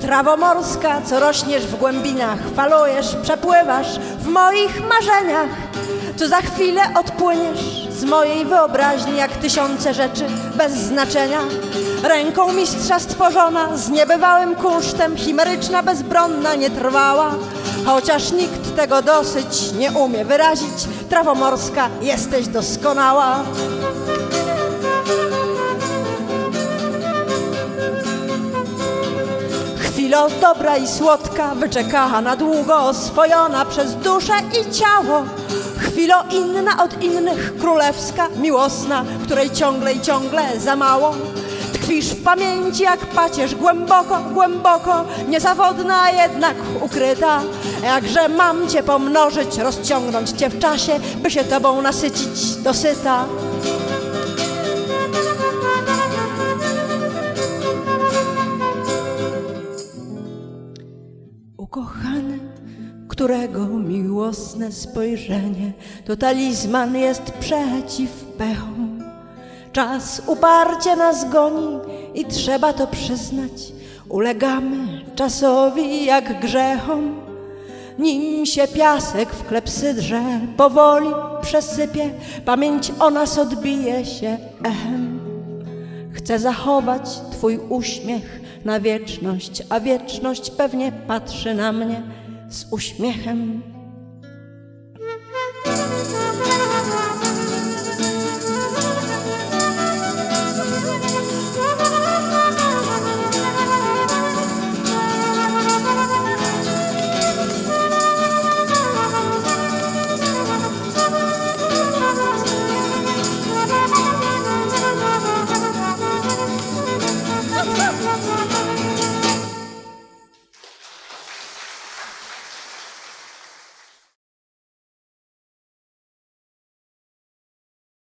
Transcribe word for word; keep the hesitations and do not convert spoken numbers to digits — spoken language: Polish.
Trawo morska, co rośniesz w głębinach, falujesz, przepływasz w moich marzeniach. Co za chwilę odpłyniesz z mojej wyobraźni, jak tysiące rzeczy bez znaczenia. Ręką mistrza stworzona, z niebywałym kunsztem, chimeryczna, bezbronna, nietrwała. Chociaż nikt tego dosyć nie umie wyrazić, trawo morska, jesteś doskonała. Chwilo dobra i słodka, wyczekana na długo, oswojona przez duszę i ciało. Chwilo inna od innych, królewska, miłosna, której ciągle i ciągle za mało. Tkwisz w pamięci jak pacierz, głęboko, głęboko, niezawodna, a jednak ukryta. Jakże mam cię pomnożyć, rozciągnąć cię w czasie, by się tobą nasycić dosyta. Ukochany, którego miłosne spojrzenie to talizman jest przeciw pechom. Czas uparcie nas goni i trzeba to przyznać, ulegamy czasowi jak grzechom. Nim się piasek w klepsydrze powoli przesypie, pamięć o nas odbije się echem. Chcę zachować twój uśmiech na wieczność, a wieczność pewnie patrzy na mnie z uśmiechem.